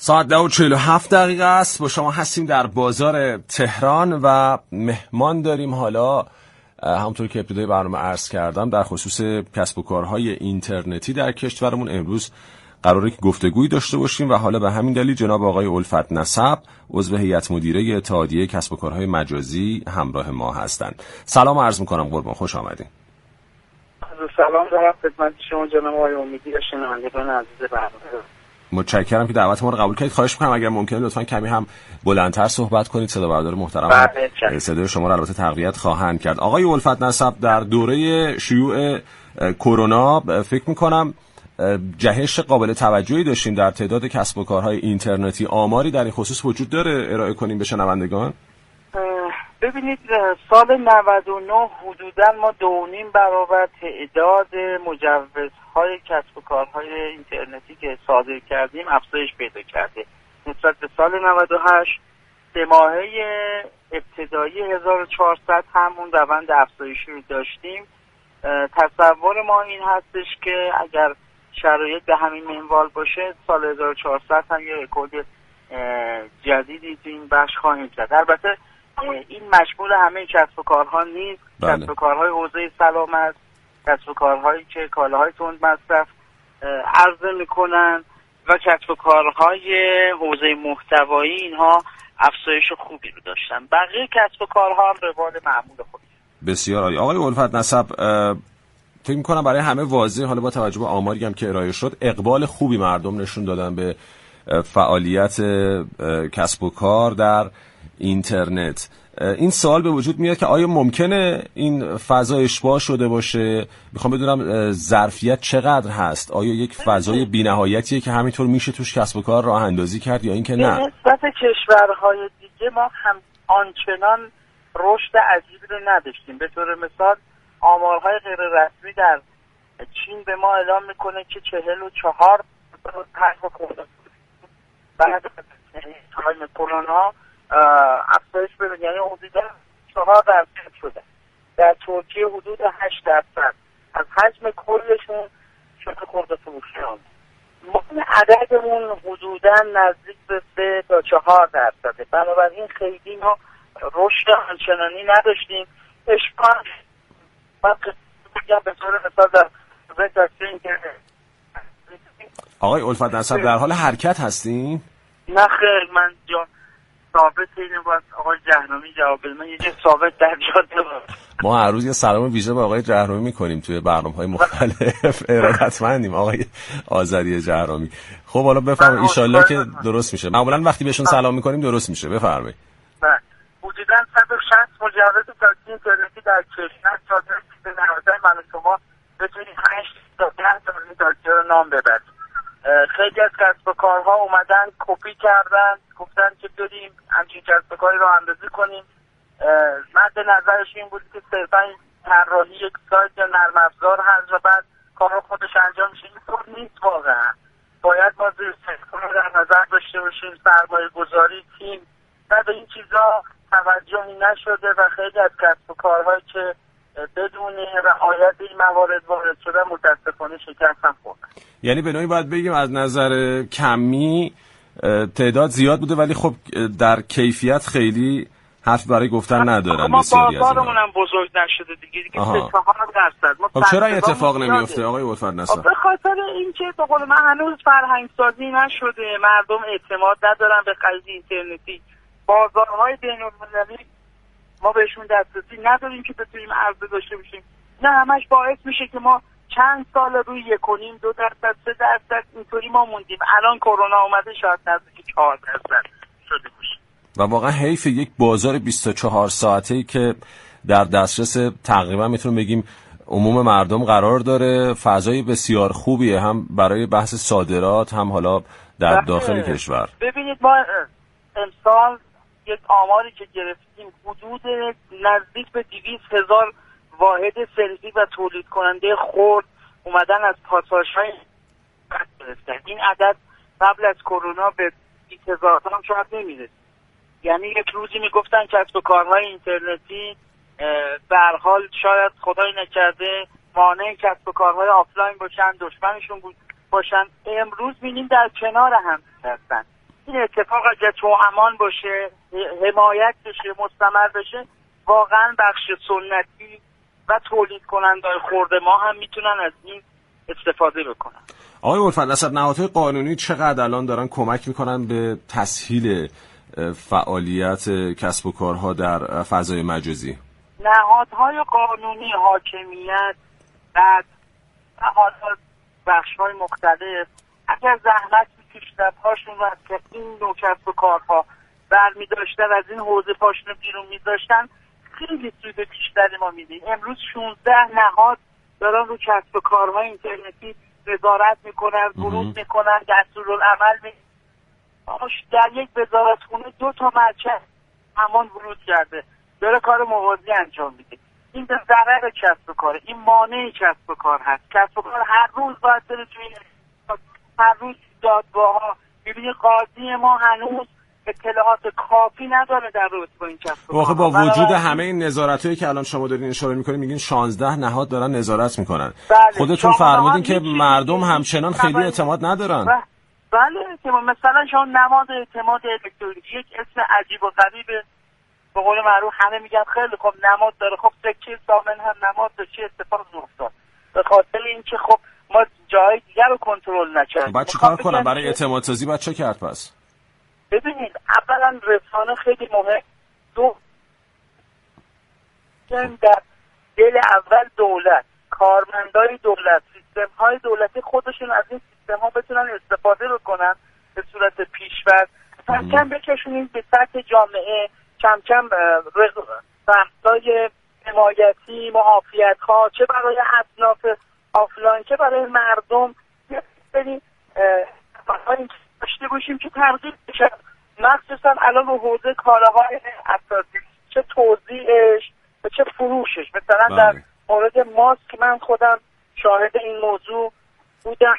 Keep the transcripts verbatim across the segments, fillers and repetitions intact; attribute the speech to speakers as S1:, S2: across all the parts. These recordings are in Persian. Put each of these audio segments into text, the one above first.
S1: ساعت ده و چهل و هفت دقیقه است. با شما هستیم در بازار تهران و مهمان داریم. حالا همونطور که ابتدای برنامه عرض کردم در خصوص کسب و کارهای اینترنتی در کشورمون امروز قراره که گفتگویی داشته باشیم و حالا به همین دلیل جناب آقای الفت نسب عضو هیئت مدیره اتحادیه کسب و کارهای مجازی همراه ما هستند. سلام عرض می‌کنم قربان، خوش آمدید.
S2: سلام دارم خدمت شما جناب آقای امیدی و شنوندگان عزیز برنامه.
S1: متشکرم که دعوت ما رو قبول کردید. خواهش می‌کنم اگر ممکنه لطفاً کمی هم بلندتر صحبت کنید. صدا بردار محترم هم صدای شما رو البته تقویت خواهند کرد. آقای الفت نسب، در دوره شیوع کرونا فکر می‌کنم جهش قابل توجهی داشتیم در تعداد کسب و کارهای اینترنتی. آماری در این خصوص وجود داره ارائه کنیم به شنوندگان؟
S2: ببینید سال نود و نه حدوداً ما دو و نیم برابر تعداد مجوزهای کسب و کارهای اینترنتی که صادر کردیم افزایش پیدا کرده نسبت به سال نود و هشت. سه ماهه ابتدایی هزار و چهارصد هم اون روند افزایشی رو داشتیم. تصور ما این هستش که اگر شرایط به همین منوال باشه سال هزار و چهارصد هم یه رکورد جدیدی تو این بخش خواهیم زد. البته این مشمول همه کسب و کارها نیست.
S1: بله.
S2: کسب و کارهای حوزه سلامت، کسب و کارهایی که کالاهای تند مصرف عرضه میکنن و کسب و کارهای حوزه محتوایی، اینها افزایش خوبی رو داشتن. بقیه کسب و کارها هم روال معمول خودش.
S1: بسیار عالی. آقای الفت نسب، فکر می‌کنم برای همه واضحه، حالا با توجه به آماری هم که ارائه شد، اقبال خوبی مردم نشون دادن به فعالیت کسب و کار در اینترنت. این سوال به وجود میاد که آیا ممکنه این فضا اشباع شده باشه؟ میخوام بدونم ظرفیت چقدر هست؟ آیا یک فضای بی‌نهایتیه که همینطور میشه توش کسب و کار راه اندازی کرد یا اینکه نه؟
S2: نسبت کشورهای دیگه ما هم آنچنان رشد عجیبی رو نداشتیم. به طور مثال آمارهای غیر رسمی در چین به ما اعلام میکنه که چهل و چهار بعد از کرونا افزایش پیدا، یعنی حدود چهار درصد شده. در ترکیه حدود هشت درصد از حجم کلشون شده خورده فروشیان. ما عددمون حدودا نزدیک به سه تا چهار درصده. بنابراین خیلی ما رشد آنچنانی نداشتیم. اشکال به طور مثال در
S1: آقای الفت نسب در حال حرکت هستین؟
S2: نه خیر، من جا ثابت اینه باید آقای جهنمی جواب بده. من یه جا ثابت در جاده باید.
S1: ما هر روز یه سلام ویژه به آقای جهرمی میکنیم توی برنامه‌های مختلف. ارادتمندیم آقای آذری جهرمی. خب حالا بفرمایید ایشالله که درست میشه. معمولا وقتی بهشون سلام میکنیم درست میشه. بفرمایید.
S2: بله. حدوداً صد و شصت مجوز تاکسی اینترنتی در کشور صادر شده. نهایتاً من شما بتونید هشت تا ده تا تاکسی رو نام ببرید. خیلی از کسب و کارها اومدن کپی کردن، گفتن که بریم همچین کسب و کاری رو اندازی کنیم. مد نظرش این بود که صرفا طراحی یک سایت یا نرم افزار هست و بعد کارها خودش انجام میشه. این طور نیست واقعا. باید ما سیستم رو در نظر داشته باشیم، سرمایه گذاری، تیم. و به این چیزا توجهی نشده و خیلی از کسب و کارهایی که بدون رعایت این موارد وارد شده متاسفانه شکست هم خوردن.
S1: یعنی به نوعی باید بگیم از نظر کمی تعداد زیاد بوده ولی خب در کیفیت خیلی حرف برای گفتن ندارن.
S2: ما
S1: بسیاری از اینا
S2: بازارمون هم بزرگ نشده دیگه دیگه سه چهار درصد.
S1: خب چرا این اتفاق نمیفته آقای الفت نسب؟
S2: به خاطر اینکه به قول من هنوز فرهنگ سازی نشده، مردم اعتماد ندارن به خرید اینترنتی. بازارهای بین‌المللی ما بهشون دسترسی نداریم که بتونیم عرضه داشته باشیم. نه همش باعث میشه که ما چند سال روی یک و نیم دو درصد سه درصد اینطوری ما موندیم. الان کرونا اومده شاید نزدیک چهار درصد شده باشه.
S1: و واقعا حیف یک بازار بیست و چهار ساعته‌ای که در دسترس تقریبا میتونیم بگیم عموم مردم قرار داره، فضای بسیار خوبیه هم برای بحث صادرات هم حالا در داخل کشور.
S2: ببینید ما امسال یک آماری که گرفتیم حدود نزدیک به دویست هزار واحد سلفی و تولید کننده خرد اومدن از پاساژهای گرفتن. این عدد قبل از کرونا به بیست هزار تا هم شاید نمیرسید. یعنی یک روزی میگفتن کسب و کارهای اینترنتی به هر حال شاید خدای نکرده مانع کسب و کارهای آفلاین باشن، دشمنشون باشن. امروز ببینیم در کنار هم هستن. اتفاق اگر تو امان باشه، حمایت بشه، مستمر بشه، واقعا بخش سنتی و تولید کننده‌های خرد ما هم میتونن از این استفاده بکنن.
S1: آقای الفت نسب، نهادهای قانونی چقدر الان دارن کمک میکنن به تسهیل فعالیت کسب و کارها در فضای مجازی؟
S2: نهادهای قانونی، حاکمیت و حالا بخش‌های مختلف اگر زحمت می‌کشیدن هاشون رو که این نوع کسب و کارها برمی داشتن، از این حوزه پاشون رو بیرون می‌ذاشتن، خیلی سود بیشتری ما میدیم. امروز شانزده نهاد دارن رو کسب و کارهای اینترنتی نظارت میکنن، ورود میکنن، دستورالعمل میکنن. در یک وزارتخونه دو تا مرکز همان ورود کرده، داره کار موازی انجام میده. این به ضرر کسب و کاره، این مانع کسب و کار هست. کسب و کار هر روز باید بره توی این هر روز دادگاه‌ها. ببینید قاضی ما هنوز اطلاعات کافی نداره در رابطه با این کسب و کار.
S1: واقعا با وجود همه این نظارتایی که الان شما دارین اشاره میکنین، میگین شانزده نهاد دارن نظارت میکنن.
S2: بله.
S1: خودتون فرمودین که مردم همچنان خیلی اعتماد ندارن.
S2: بله, بله. مثلا شما نماد اعتماد الکترونیکی یک اسم عجیب و غریبه، به قول معروف همه میگن خیلی خب نماد داره، خب سکه ضامن هم نماد داره، چه اتفاق افتاد؟ به خاطر اینکه خب ما جای دیگر رو کنترل نکردیم.
S1: بعد چیکار کنم برای اعتماد سازی؟ بعد چه کرد پس؟
S2: ببینید اولا رسانه خیلی مهم، دو در دل اول دولت، کارمندای دولت، سیستم های دولتی خودشون از این سیستم ها بتونن استفاده رو کنن به صورت پیش‌فرض، کم کم بکشونیم به سطح جامعه، کم کم بحث‌های حمایتی، معافیت ها، چه برای اصناف آفلاین چه برای مردم، یعنی باید داشته باشیم که ترغیب بشه، مخصوصا الان رو حوزه کالاهای اساسی، چه توزیعش و چه فروشش. مثلا بله. در مورد ماسک من خودم شاهد این موضوع بودم.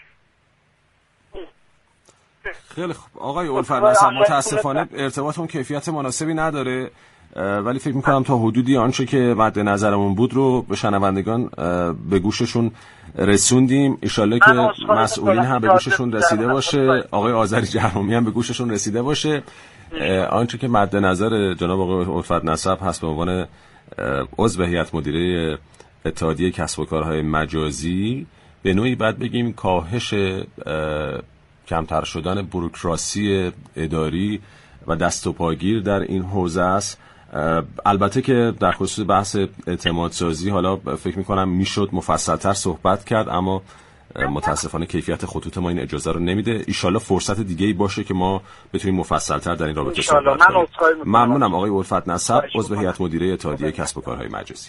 S1: خیلی خوب آقای الفت نسب، متاسفانه ارتباطمون کیفیت مناسبی نداره، ولی فکر میکنم تا حدودی آنچه که مد نظرمون بود رو به شنوندگان به گوششون رسوندیم. ایشالله که مسئولین هم به گوششون رسیده باشه، آقای آذری جهرومی هم به گوششون رسیده باشه. آنچه که مد نظر جناب آقای الفت نسب هست به عنوان عضو هیئت مدیره اتحادیه کسب و کارهای مجازی، به نوعی بعد بگیم کاهش کمتر شدن بوروکراسی اداری و دست و پاگیر در این حوزه است. البته که در خصوص بحث اعتماد سازی حالا فکر میکنم میشد مفصلتر صحبت کرد، اما متاسفانه کیفیت خطوط ما این اجازه رو نمیده. ایشالله فرصت دیگه‌ای باشه که ما بتونیم مفصلتر در این رابطه صحبت کنیم. ممنونم آقای الفت نسب، عضو هیئت مدیره اتحادیه کسب و کارهای مجازی.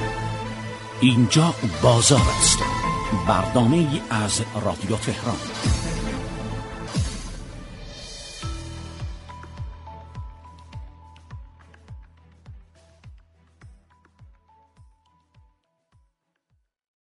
S3: اینجا بازار است. برنامه‌ای از رادیو تهران.